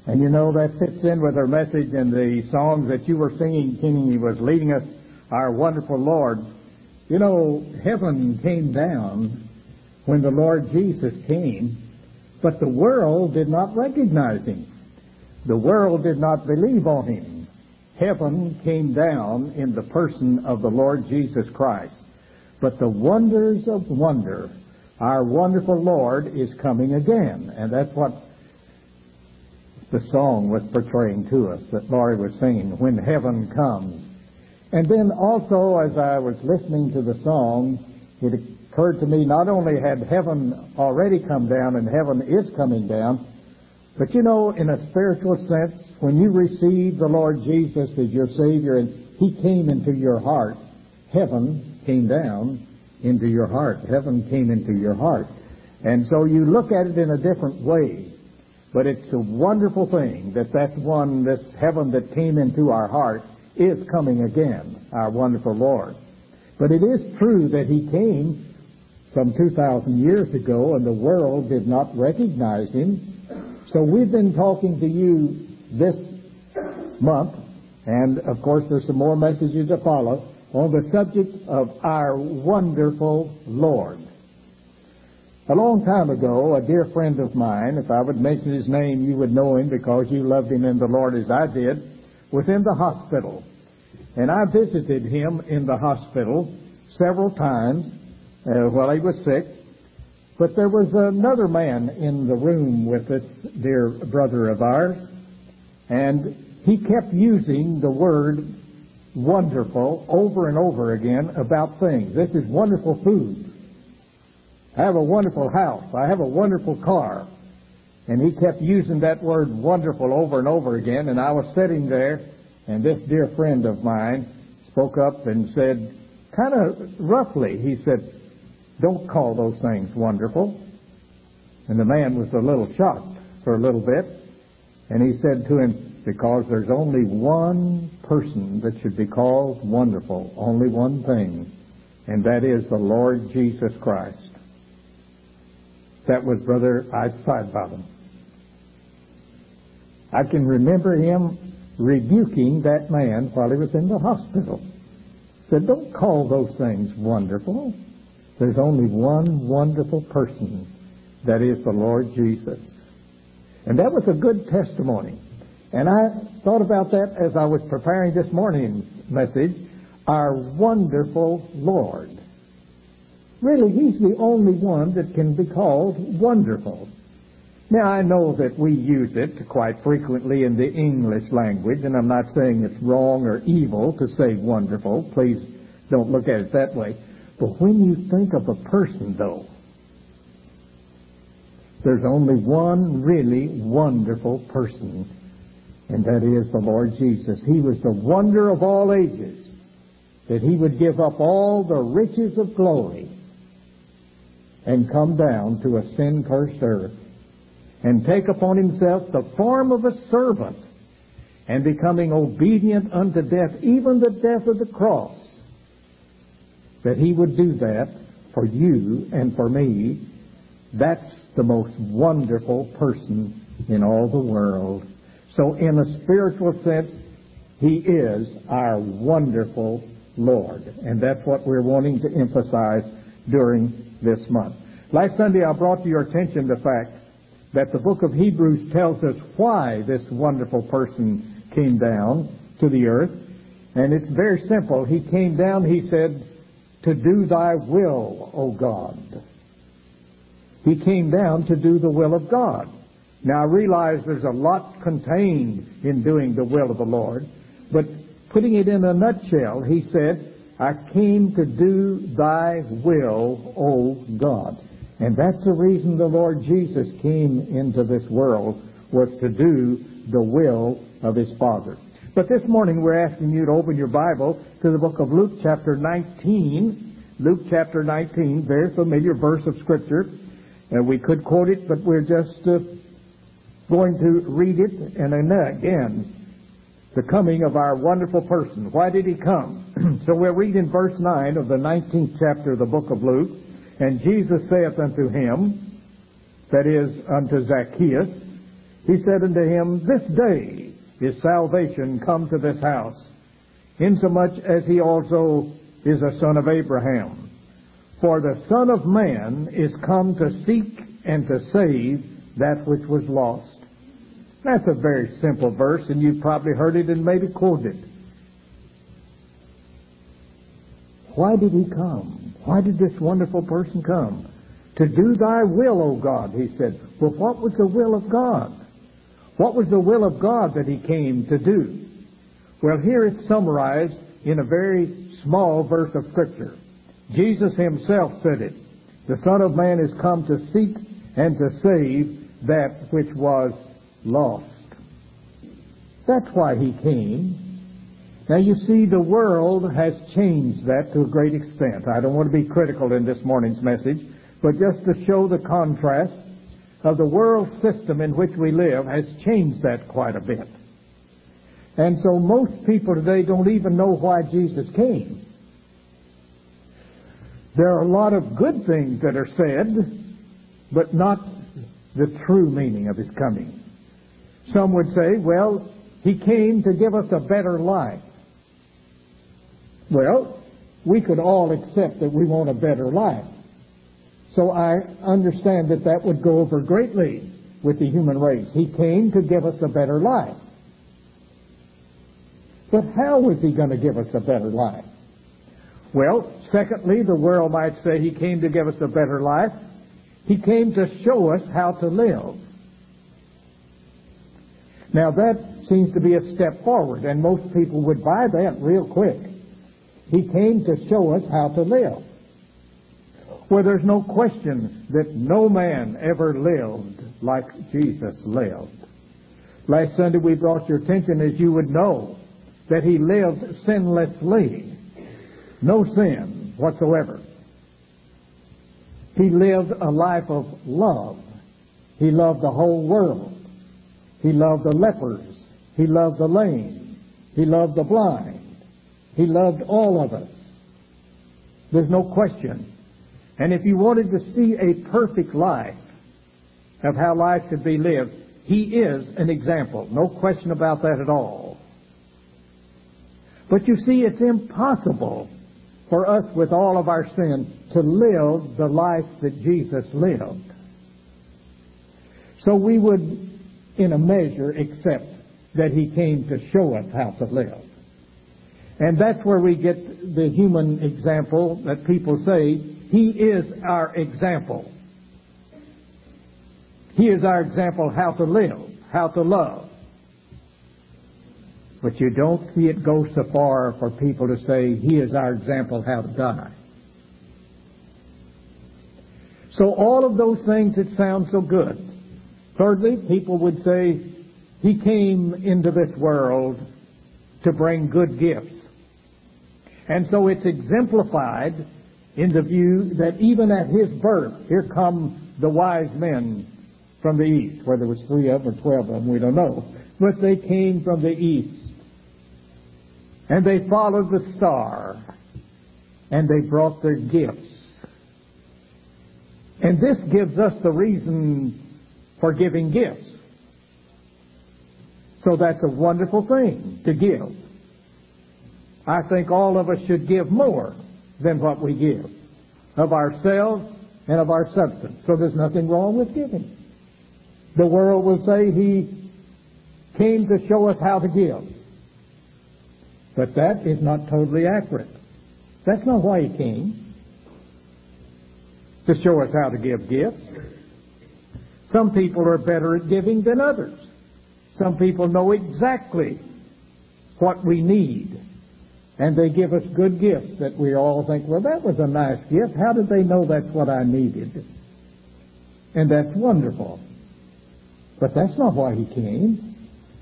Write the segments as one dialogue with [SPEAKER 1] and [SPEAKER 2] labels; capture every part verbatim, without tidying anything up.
[SPEAKER 1] And you know, that fits in with our message and the songs that you were singing. Kenny was leading us, our wonderful Lord. You know, heaven came down when the Lord Jesus came, but the world did not recognize him. The world did not believe on him. Heaven came down in the person of the Lord Jesus Christ. But the wonders of wonder, our wonderful Lord is coming again. And that's what the song was portraying to us, that Laurie was singing, when heaven comes. And then also, as I was listening to the song, it occurred to me, not only had heaven already come down and heaven is coming down, but you know, in a spiritual sense, when you receive the Lord Jesus as your Savior and he came into your heart, heaven came down into your heart. Heaven came into your heart. And so you look at it in a different way. But it's a wonderful thing that that one, this heaven that came into our heart, is coming again, our wonderful Lord. But it is true that he came some two thousand years ago and the world did not recognize him. So we've been talking to you this month, and of course there's some more messages to follow, on the subject of our wonderful Lord. A long time ago, a dear friend of mine, if I would mention his name, you would know him because you loved him in the Lord as I did, was in the hospital. And I visited him in the hospital several times uh, while he was sick. But there was another man in the room with this dear brother of ours, and he kept using the word wonderful over and over again about things. This is wonderful food. I have a wonderful house. I have a wonderful car. And he kept using that word wonderful over and over again, and I was sitting there, and this dear friend of mine spoke up and said, kind of roughly, he said, "Don't call those things wonderful." And the man was a little shocked for a little bit. And he said to him, "Because there's only one person that should be called wonderful, only one thing, and that is the Lord Jesus Christ." That was Brother Sidebottom. I can remember him rebuking that man while he was in the hospital. Said, "Don't call those things wonderful. There's only one wonderful person, that is the Lord Jesus." And that was a good testimony. And I thought about that as I was preparing this morning's message, our wonderful Lord. Really, he's the only one that can be called wonderful. Now, I know that we use it quite frequently in the English language, and I'm not saying it's wrong or evil to say wonderful. Please don't look at it that way. But when you think of a person, though, there's only one really wonderful person, and that is the Lord Jesus. He was the wonder of all ages, that he would give up all the riches of glory and come down to a sin-cursed earth and take upon himself the form of a servant, and becoming obedient unto death, even the death of the cross, that he would do that for you and for me. That's the most wonderful person in all the world. So in a spiritual sense, he is our wonderful Lord. And that's what we're wanting to emphasize during this month. Last Sunday I brought to your attention the fact that the book of Hebrews tells us why this wonderful person came down to the earth. And it's very simple. He came down, he said, to do thy will, O God. He came down to do the will of God. Now I realize there's a lot contained in doing the will of the Lord, but putting it in a nutshell, he said, I came to do thy will, O God. And that's the reason the Lord Jesus came into this world, was to do the will of his Father. But this morning we're asking you to open your Bible to the book of Luke chapter nineteen. Luke chapter nineteen, very familiar verse of Scripture. And we could quote it, but we're just uh, going to read it. And then again, the coming of our wonderful person. Why did he come? So we'll read in verse nine of the nineteenth chapter of the book of Luke. And Jesus saith unto him, that is, unto Zacchaeus, He said unto him, This day is salvation come to this house, insomuch as he also is a son of Abraham. For the Son of Man is come to seek and to save that which was lost. That's a very simple verse, and you've probably heard it and maybe quoted it. Why did he come? Why did this wonderful person come? To do thy will, O God, he said. Well, what was the will of God? What was the will of God that he came to do? Well, here it's summarized in a very small verse of Scripture. Jesus himself said it. The Son of Man is come to seek and to save that which was lost. That's why he came. Now you see, the world has changed that to a great extent. I don't want to be critical in this morning's message, but just to show the contrast of the world system in which we live has changed that quite a bit. And so most people today don't even know why Jesus came. There are a lot of good things that are said, but not the true meaning of his coming. Some would say, well, he came to give us a better life. Well, we could all accept that we want a better life. So I understand that that would go over greatly with the human race. He came to give us a better life. But how was he going to give us a better life? Well, secondly, the world might say he came to give us a better life. He came to show us how to live. Now that seems to be a step forward, and most people would buy that real quick. He came to show us how to live. Well, there's no question that no man ever lived like Jesus lived. Last Sunday we brought your attention, as you would know, that he lived sinlessly. No sin whatsoever. He lived a life of love. He loved the whole world. He loved the lepers. He loved the lame. He loved the blind. He loved all of us. There's no question. And if you wanted to see a perfect life of how life should be lived, he is an example. No question about that at all. But you see, it's impossible for us with all of our sin to live the life that Jesus lived. So we would, in a measure, accept that he came to show us how to live. And that's where we get the human example that people say, he is our example. He is our example how to live, how to love. But you don't see it go so far for people to say, he is our example how to die. So all of those things that sound so good. Thirdly, people would say, he came into this world to bring good gifts. And so it's exemplified in the view that even at his birth, here come the wise men from the east. Whether it was three of them or twelve of them, we don't know. But they came from the east. And they followed the star. And they brought their gifts. And this gives us the reason for giving gifts. So that's a wonderful thing to give. I think all of us should give more than what we give of ourselves and of our substance. So there's nothing wrong with giving. The world will say he came to show us how to give. But that is not totally accurate. That's not why he came. To show us how to give gifts. Some people are better at giving than others. Some people know exactly what we need. And they give us good gifts that we all think, well, that was a nice gift. How did they know that's what I needed? And that's wonderful. But that's not why he came.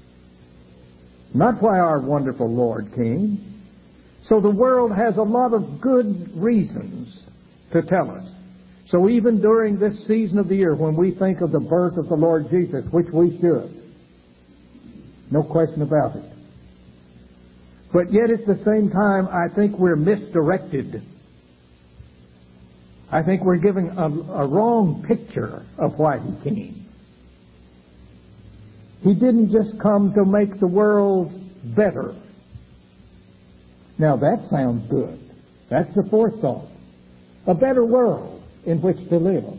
[SPEAKER 1] Not why our wonderful Lord came. So the world has a lot of good reasons to tell us. So even during this season of the year, when we think of the birth of the Lord Jesus, which we should, no question about it. But yet at the same time, I think we're misdirected. I think we're giving a, a wrong picture of why he came. He didn't just come to make the world better. Now that sounds good. That's the fourth thought. A better world in which to live.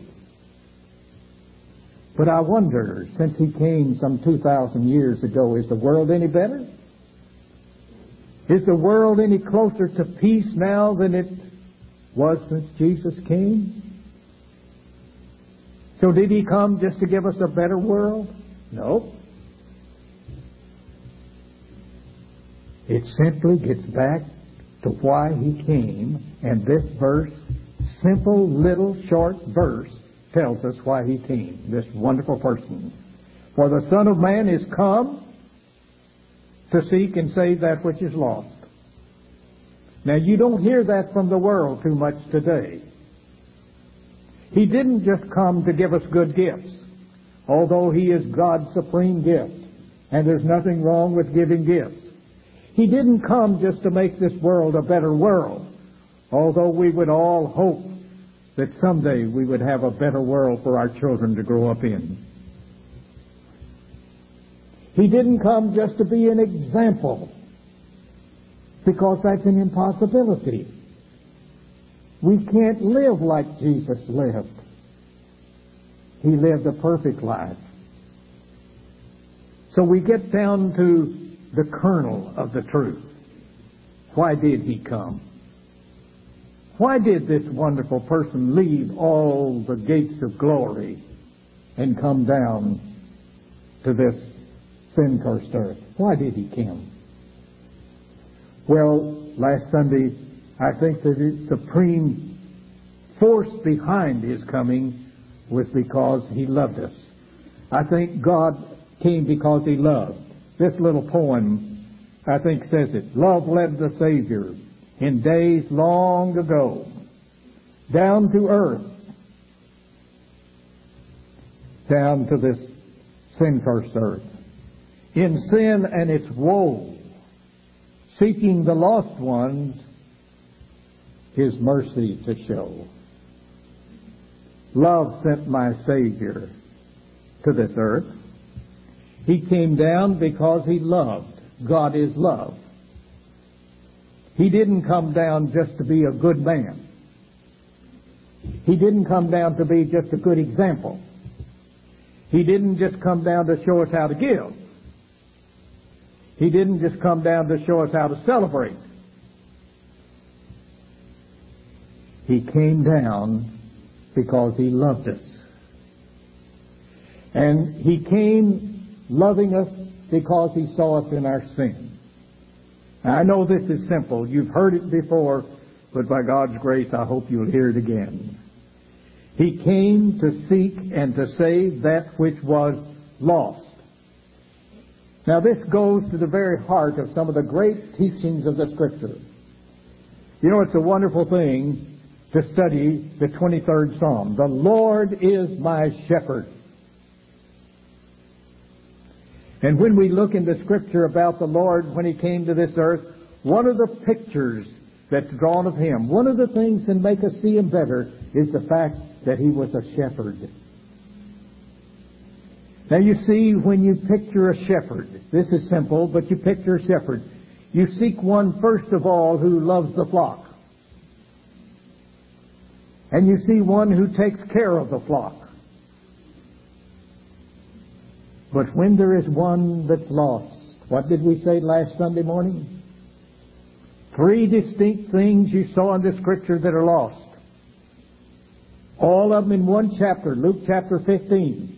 [SPEAKER 1] But I wonder, since He came some two thousand years ago, is the world any better? Is the world any closer to peace now than it was since Jesus came? So did He come just to give us a better world? No. It simply gets back to why He came, and this verse, simple little short verse, tells us why He came, this wonderful person. For the Son of Man is come to seek and save that which is lost. Now you don't hear that from the world too much today. He didn't just come to give us good gifts, although He is God's supreme gift, and there's nothing wrong with giving gifts. He didn't come just to make this world a better world, although we would all hope that someday we would have a better world for our children to grow up in. He didn't come just to be an example, because that's an impossibility. We can't live like Jesus lived. He lived a perfect life. So we get down to the kernel of the truth. Why did He come? Why did this wonderful person leave all the gates of glory and come down to this sin-cursed earth? Why did He come? Well, last Sunday, I think that the supreme force behind His coming was because He loved us. I think God came because He loved. This little poem, I think, says it. Love led the Savior in days long ago down to earth, down to this sin-cursed earth, in sin and its woe, seeking the lost ones, His mercy to show. Love sent my Savior to this earth. He came down because He loved. God is love. He didn't come down just to be a good man. He didn't come down to be just a good example. He didn't just come down to show us how to give. He didn't just come down to show us how to celebrate. He came down because He loved us. And He came loving us because He saw us in our sin. Now, I know this is simple. You've heard it before, but by God's grace, I hope you'll hear it again. He came to seek and to save that which was lost. Now, this goes to the very heart of some of the great teachings of the Scripture. You know, it's a wonderful thing to study the twenty-third Psalm. The Lord is my shepherd. And when we look in the Scripture about the Lord when He came to this earth, one of the pictures that's drawn of Him, one of the things that make us see Him better is the fact that He was a shepherd. Now you see, when you picture a shepherd, this is simple, but you picture a shepherd, you seek one first of all who loves the flock. And you see one who takes care of the flock. But when there is one that's lost, what did we say last Sunday morning? Three distinct things you saw in the Scripture that are lost. All of them in one chapter, Luke chapter fifteen.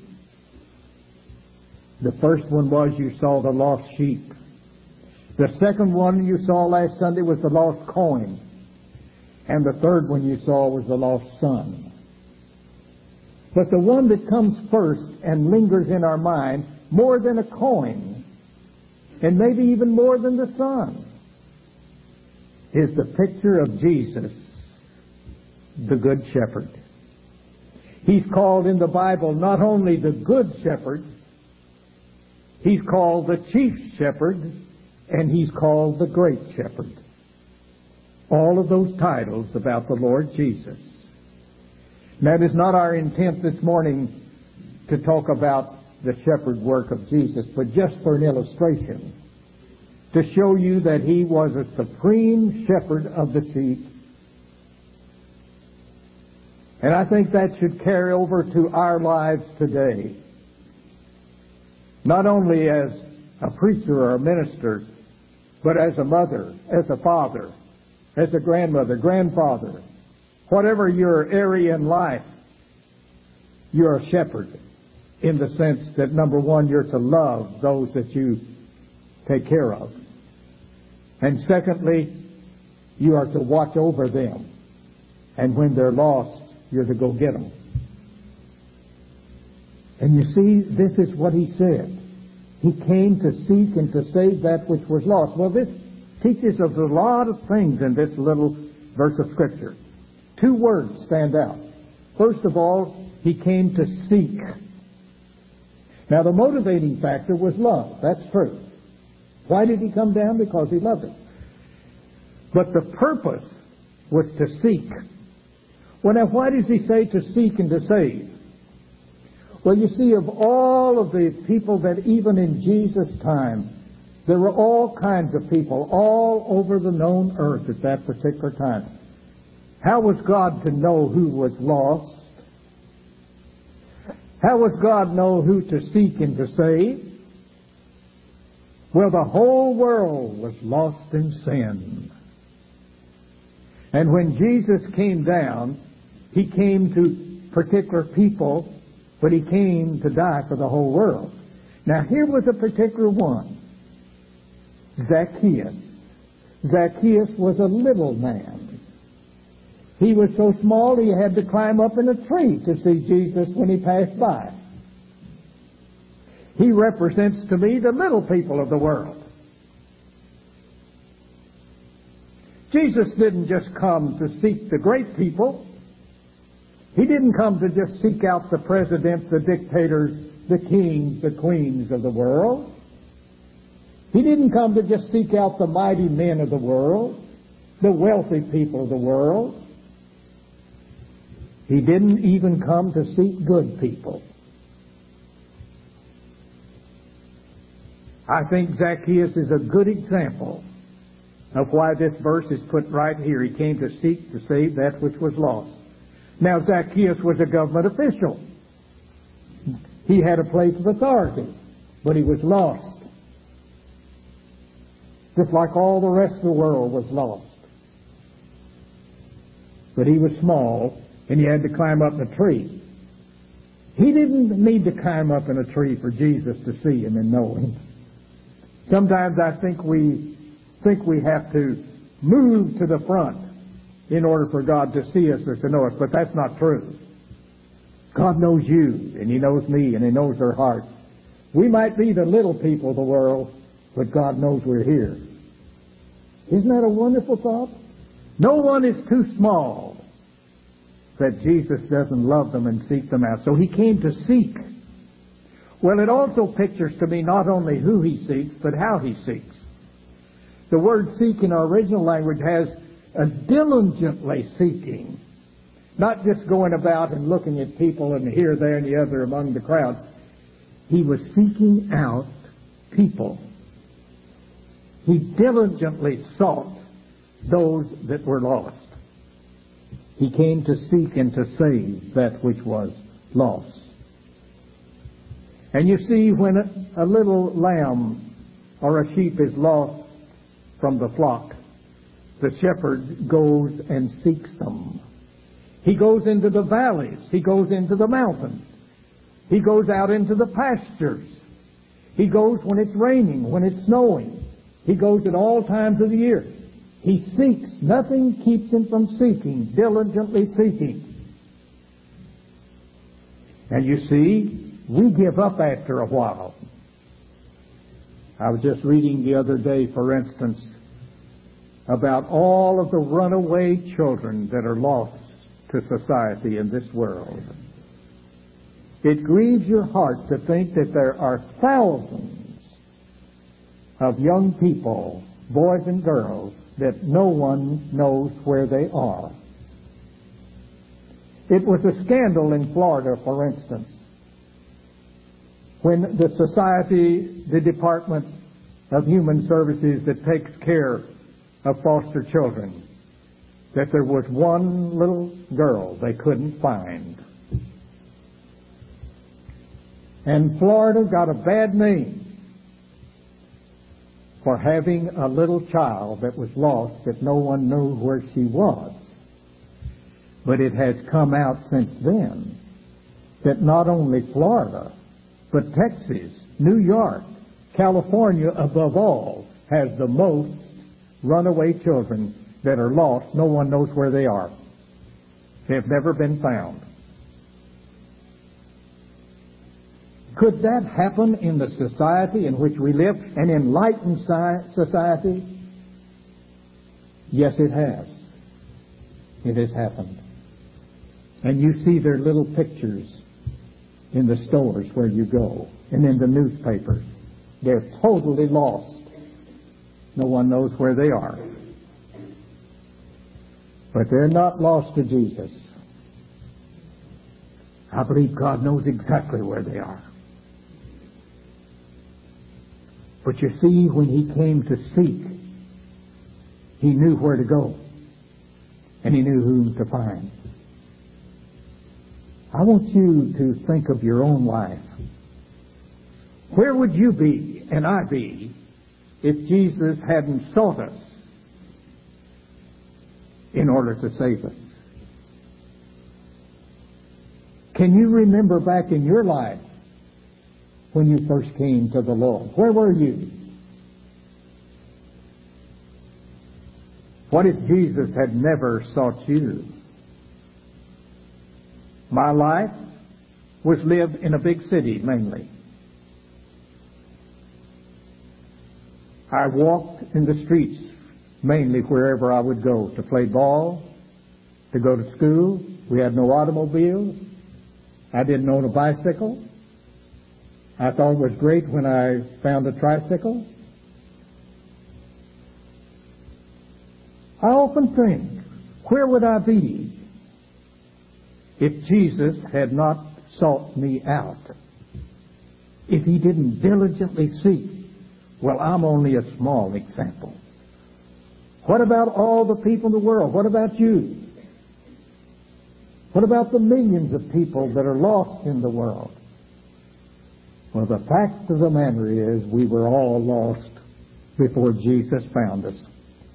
[SPEAKER 1] The first one was you saw the lost sheep. The second one you saw last Sunday was the lost coin. And the third one you saw was the lost son. But the one that comes first and lingers in our mind more than a coin, and maybe even more than the son, is the picture of Jesus, the Good Shepherd. He's called in the Bible not only the Good Shepherd, He's called the Chief Shepherd, and He's called the Great Shepherd. All of those titles about the Lord Jesus. Now, it is not our intent this morning to talk about the shepherd work of Jesus, but just for an illustration, to show you that he was a supreme shepherd of the sheep. And I think that should carry over to our lives today. Not only as a preacher or a minister, but as a mother, as a father, as a grandmother, grandfather. Whatever your area in life, you're a shepherd in the sense that, number one, you're to love those that you take care of. And secondly, you are to watch over them. And when they're lost, you're to go get them. And you see, this is what he said. He came to seek and to save that which was lost. Well, this teaches us a lot of things in this little verse of Scripture. Two words stand out. First of all, he came to seek. Now, the motivating factor was love. That's true. Why did he come down? Because he loved us. But the purpose was to seek. Well, now, why does he say to seek and to save? Well, you see, of all of the people that even in Jesus' time, there were all kinds of people all over the known earth at that particular time. How was God to know who was lost? How was God know who to seek and to save? Well, the whole world was lost in sin. And when Jesus came down, he came to particular people, but he came to die for the whole world. Now, here was a particular one, Zacchaeus. Zacchaeus was a little man. He was so small he had to climb up in a tree to see Jesus when he passed by. He represents to me the little people of the world. Jesus didn't just come to seek the great people. He didn't come to just seek out the presidents, the dictators, the kings, the queens of the world. He didn't come to just seek out the mighty men of the world, the wealthy people of the world. He didn't even come to seek good people. I think Zacchaeus is a good example of why this verse is put right here. He came to seek to save that which was lost. Now, Zacchaeus was a government official. He had a place of authority, but he was lost. Just like all the rest of the world was lost. But he was small, and he had to climb up in a tree. He didn't need to climb up in a tree for Jesus to see him and know him. Sometimes I think we think we have to move to the front in order for God to see us or to know us, but that's not true. God knows you, and he knows me, and he knows our hearts. We might be the little people of the world, but God knows we're here. Isn't that a wonderful thought? No one is too small that Jesus doesn't love them and seek them out. So he came to seek. Well, it also pictures to me not only who he seeks, but how he seeks. The word seek in our original language has a diligently seeking. Not just going about and looking at people and here, there, and the other among the crowd. He was seeking out people. He diligently sought those that were lost. He came to seek and to save that which was lost. And you see, when a, a little lamb or a sheep is lost from the flock, the shepherd goes and seeks them. He goes into the valleys. He goes into the mountains. He goes out into the pastures. He goes when it's raining, when it's snowing. He goes at all times of the year. He seeks. Nothing keeps him from seeking, diligently seeking. And you see, we give up after a while. I was just reading the other day, for instance, about all of the runaway children that are lost to society in this world. It grieves your heart to think that there are thousands of young people, boys and girls, that no one knows where they are. It was a scandal in Florida, for instance, when the society, the Department of Human Services that takes care of foster children, that there was one little girl they couldn't find. And Florida got a bad name for having a little child that was lost that no one knew where she was. But it has come out since then that not only Florida, but Texas, New York, California above all, has the most runaway children that are lost. No one knows where they are. They have never been found. Could that happen in the society in which we live, an enlightened society? Yes, it has. It has happened. And you see their little pictures in the stores where you go and in the newspapers. They're totally lost. No one knows where they are. But they're not lost to Jesus. I believe God knows exactly where they are. But you see, when He came to seek, He knew where to go. And He knew whom to find. I want you to think of your own life. Where would you be and I be if Jesus hadn't sought us in order to save us? Can you remember back in your life when you first came to the Lord? Where were you? What if Jesus had never sought you? My life was lived in a big city mainly. I walked in the streets mainly wherever I would go to play ball, to go to school. We had no automobiles. I didn't own a bicycle. I thought it was great when I found a tricycle. I often think, where would I be if Jesus had not sought me out? If He didn't diligently seek? Well, I'm only a small example. What about all the people in the world? What about you? What about the millions of people that are lost in the world? Well, the fact of the matter is we were all lost before Jesus found us.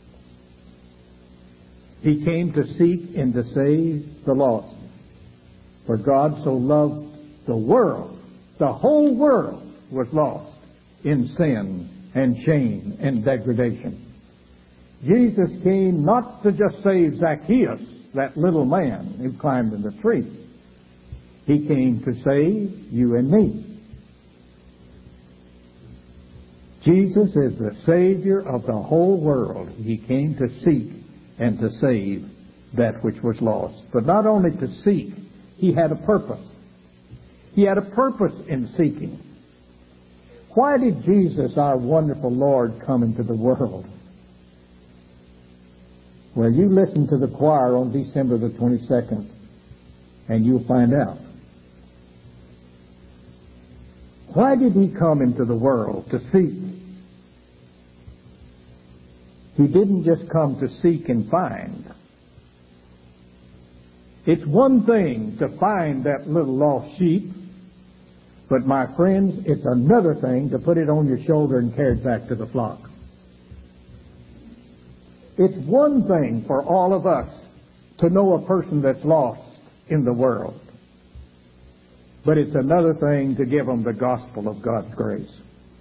[SPEAKER 1] He came to seek and to save the lost. For God so loved the world, the whole world was lost in sin and shame and degradation. Jesus came not to just save Zacchaeus, that little man who climbed in the tree. He came to save you and me. Jesus is the Savior of the whole world. He came to seek and to save that which was lost. But not only to seek, He had a purpose. He had a purpose in seeking. Why did Jesus, our wonderful Lord, come into the world? Well, you listen to the choir on December the twenty-second, and you'll find out. Why did He come into the world? To seek. He didn't just come to seek and find. It's one thing to find that little lost sheep, but my friends, it's another thing to put it on your shoulder and carry it back to the flock. It's one thing for all of us to know a person that's lost in the world, but it's another thing to give them the gospel of God's grace.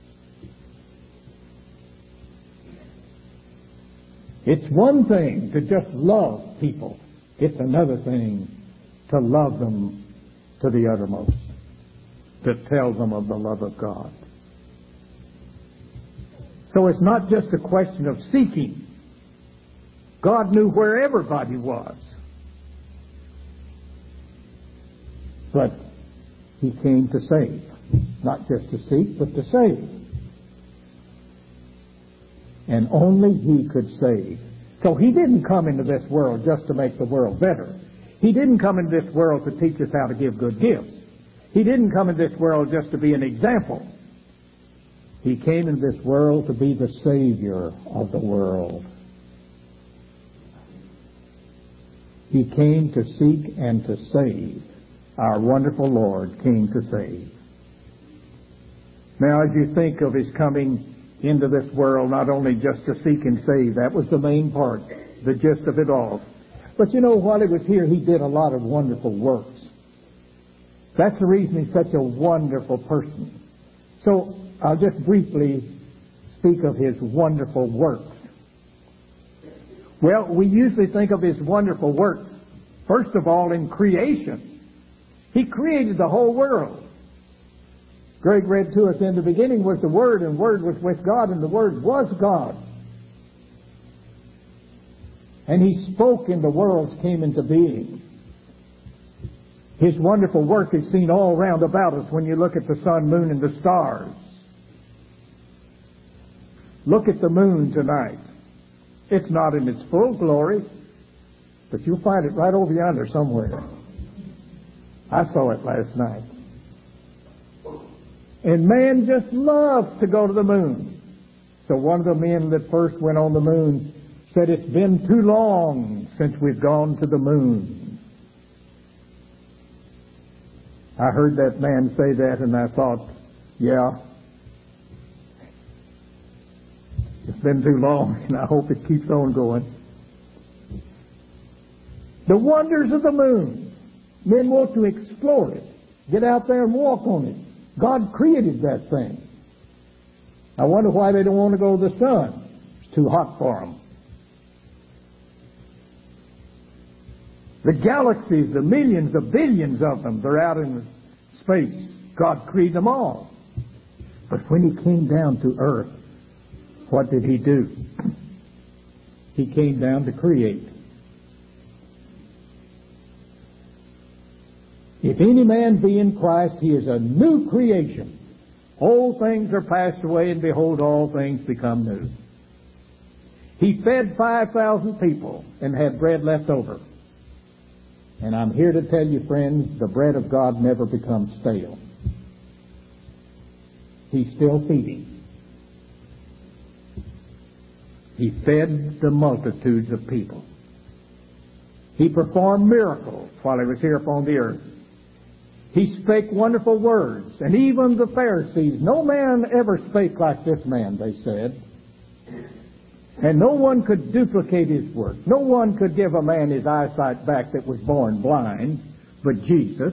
[SPEAKER 1] It's one thing to just love people. It's another thing to love them to the uttermost, to tell them of the love of God. So it's not just a question of seeking. God knew where everybody was. But He came to save. Not just to seek, but to save. And only He could save. So He didn't come into this world just to make the world better. He didn't come into this world to teach us how to give good gifts. He didn't come in this world just to be an example. He came in this world to be the Savior of the world. He came to seek and to save. Our wonderful Lord came to save. Now, as you think of His coming into this world, not only just to seek and save, that was the main part, the gist of it all. But you know, while He was here, He did a lot of wonderful works. That's the reason He's such a wonderful person. So, I'll just briefly speak of His wonderful works. Well, we usually think of His wonderful works, first of all, in creation. He created the whole world. Greg read to us, in the beginning was the Word, and the Word was with God, and the Word was God. And He spoke, and the worlds came into being. His wonderful work is seen all round about us when you look at the sun, moon, and the stars. Look at the moon tonight. It's not in its full glory, but you'll find it right over yonder somewhere. I saw it last night. And man just loves to go to the moon. So one of the men that first went on the moon said, it's been too long since we've gone to the moon. I heard that man say that, and I thought, yeah, it's been too long, and I hope it keeps on going. The wonders of the moon. Men want to explore it. Get out there and walk on it. God created that thing. I wonder why they don't want to go to the sun. It's too hot for them. The galaxies, the millions of billions of them, they're out in space. God created them all. But when He came down to earth, what did He do? He came down to create. If any man be in Christ, he is a new creation. Old things are passed away, and behold, all things become new. He fed five thousand people and had bread left over. And I'm here to tell you, friends, the bread of God never becomes stale. He's still feeding. He fed the multitudes of people. He performed miracles while He was here upon the earth. He spake wonderful words, and even the Pharisees, no man ever spake like this man, they said. And no one could duplicate His work. No one could give a man his eyesight back that was born blind, but Jesus.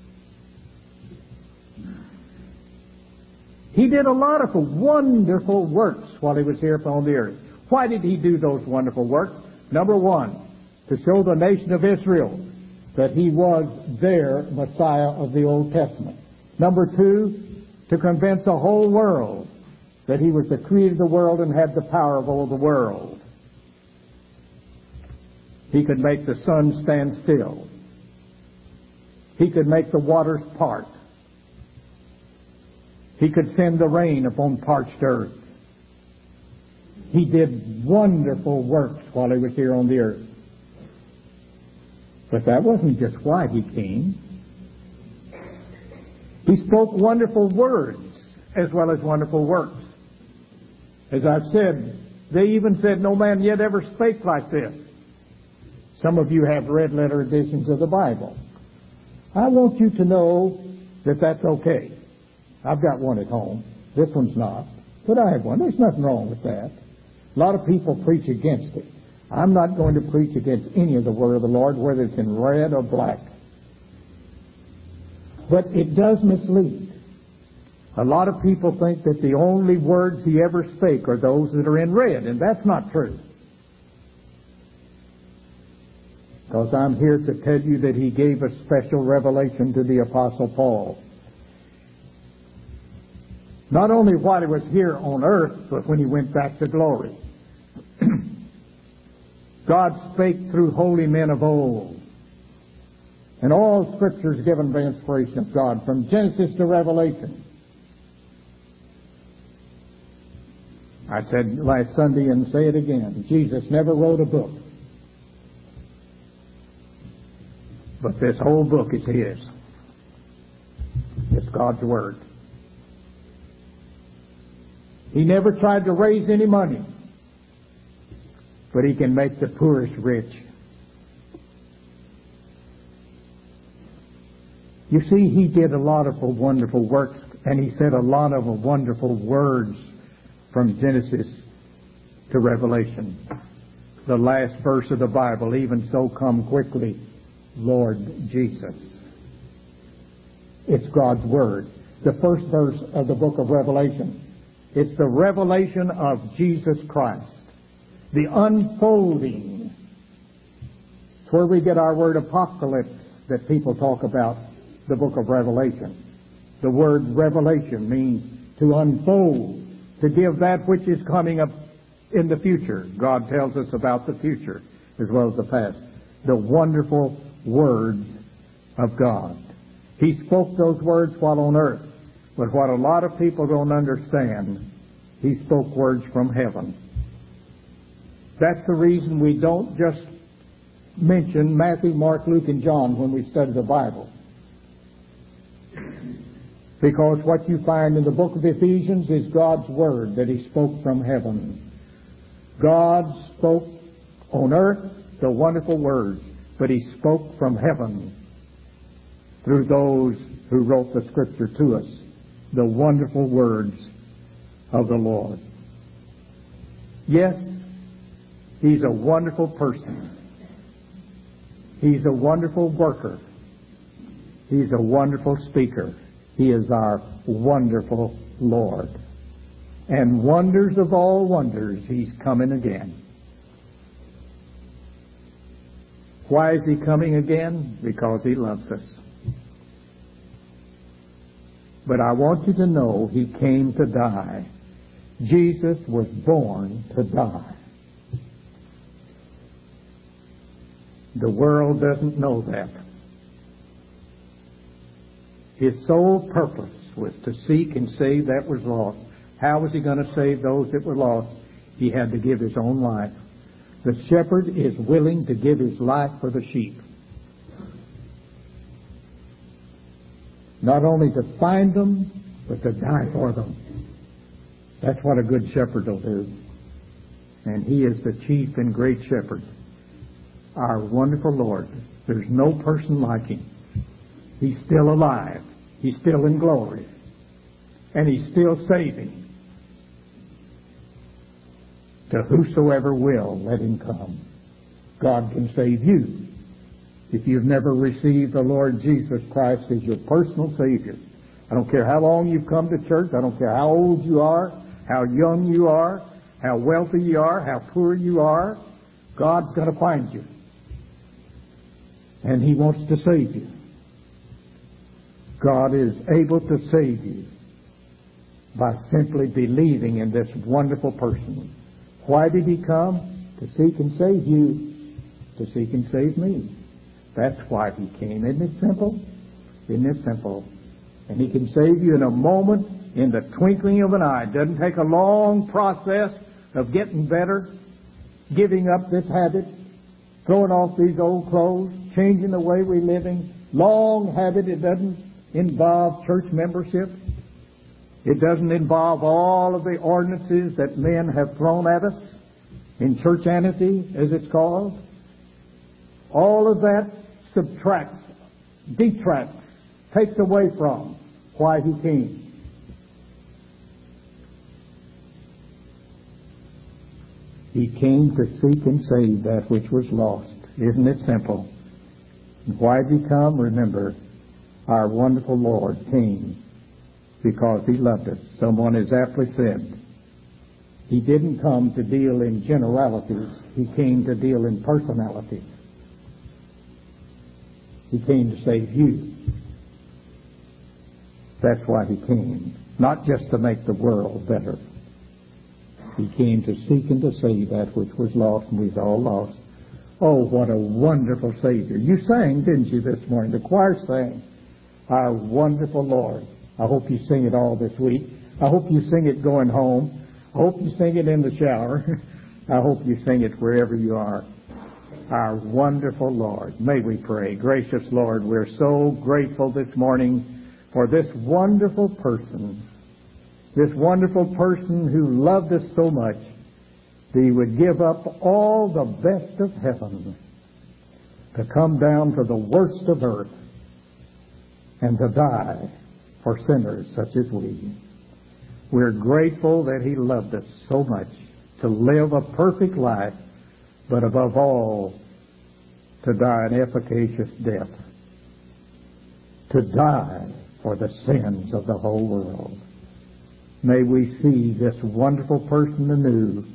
[SPEAKER 1] He did a lot of wonderful works while He was here upon the earth. Why did He do those wonderful works? Number one, to show the nation of Israel that He was their Messiah of the Old Testament. Number two, to convince the whole world that He was the creator of the world and had the power of all the world. He could make the sun stand still. He could make the waters part. He could send the rain upon parched earth. He did wonderful works while He was here on the earth. But that wasn't just why He came. He spoke wonderful words as well as wonderful works. As I've said, they even said, no man yet ever spake like this. Some of you have red letter editions of the Bible. I want you to know that that's okay. I've got one at home. This one's not. But I have one. There's nothing wrong with that. A lot of people preach against it. I'm not going to preach against any of the Word of the Lord, whether it's in red or black. But it does mislead. A lot of people think that the only words He ever spake are those that are in red, and that's not true. Because I'm here to tell you that He gave a special revelation to the Apostle Paul. Not only while He was here on earth, but when He went back to glory. God spake through holy men of old. And all Scripture is given by inspiration of God, from Genesis to Revelation. I said last Sunday and say it again, Jesus never wrote a book. But this whole book is His. God's Word. He never tried to raise any money, but He can make the poorest rich. You see, He did a lot of wonderful works, and He said a lot of wonderful words from Genesis to Revelation. The last verse of the Bible, even so come quickly, Lord Jesus. It's God's Word. The first verse of the book of Revelation. It's the revelation of Jesus Christ. The unfolding. It's where we get our word apocalypse that people talk about, the book of Revelation. The word revelation means to unfold, to give that which is coming up in the future. God tells us about the future as well as the past. The wonderful words of God. He spoke those words while on earth. But what a lot of people don't understand, He spoke words from heaven. That's the reason we don't just mention Matthew, Mark, Luke, and John when we study the Bible. Because what you find in the book of Ephesians is God's Word that He spoke from heaven. God spoke on earth the wonderful words, but He spoke from heaven through those who wrote the Scripture to us, the wonderful words of the Lord. Yes, He's a wonderful person. He's a wonderful worker. He's a wonderful speaker. He is our wonderful Lord. And wonders of all wonders, He's coming again. Why is He coming again? Because He loves us. But I want you to know He came to die. Jesus was born to die. The world doesn't know that. His sole purpose was to seek and save that was lost. How was He going to save those that were lost? He had to give His own life. The shepherd is willing to give his life for the sheep. Not only to find them, but to die for them. That's what a good shepherd will do. And He is the chief and great shepherd. Our wonderful Lord. There's no person like Him. He's still alive. He's still in glory. And He's still saving. To whosoever will, let him come. God can save you. If you've never received the Lord Jesus Christ as your personal Savior, I don't care how long you've come to church, I don't care how old you are, how young you are, how wealthy you are, how poor you are, God's going to find you. And He wants to save you. God is able to save you by simply believing in this wonderful person. Why did He come? To seek and save you. To seek and save me. That's why He came. Isn't it simple? Isn't it simple? And He can save you in a moment, in the twinkling of an eye. It doesn't take a long process of getting better, giving up this habit, throwing off these old clothes, changing the way we're living. Long habit. It doesn't involve church membership. It doesn't involve all of the ordinances that men have thrown at us in churchanity, as it's called. All of that subtracts, detracts, takes away from why He came. He came to seek and save that which was lost. Isn't it simple? And why did He come? Remember, our wonderful Lord came because He loved us. Someone has aptly said, He didn't come to deal in generalities. He came to deal in personalities. He came to save you. That's why He came. Not just to make the world better. He came to seek and to save that which was lost, and we're all lost. Oh, what a wonderful Savior. You sang, didn't you, this morning? The choir sang, Our Wonderful Lord. I hope you sing it all this week. I hope you sing it going home. I hope you sing it in the shower. I hope you sing it wherever you are. Our wonderful Lord. May we pray. Gracious Lord, we're so grateful this morning for this wonderful person, this wonderful person who loved us so much that He would give up all the best of heaven to come down to the worst of earth and to die for sinners such as we. We're grateful that He loved us so much to live a perfect life, but above all, to die an efficacious death, to die for the sins of the whole world. May we see this wonderful person anew,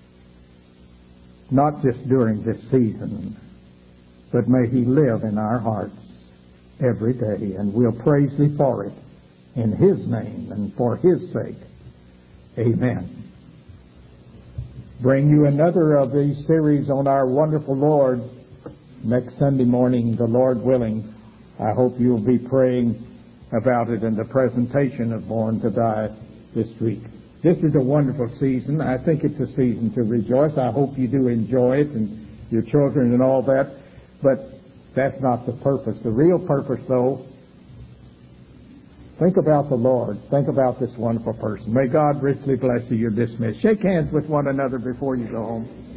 [SPEAKER 1] not just during this season, but may He live in our hearts every day, and we'll praise Thee for it in His name and for His sake. Amen. Bring you another of these series on our wonderful Lord next Sunday morning, the Lord willing. I hope you'll be praying about it in the presentation of Born to Die this week. This is a wonderful season. I think it's a season to rejoice. I hope you do enjoy it, and your children and all that. But that's not the purpose. The real purpose, though, think about the Lord. Think about this wonderful person. May God richly bless you. You're dismissed. Shake hands with one another before you go home.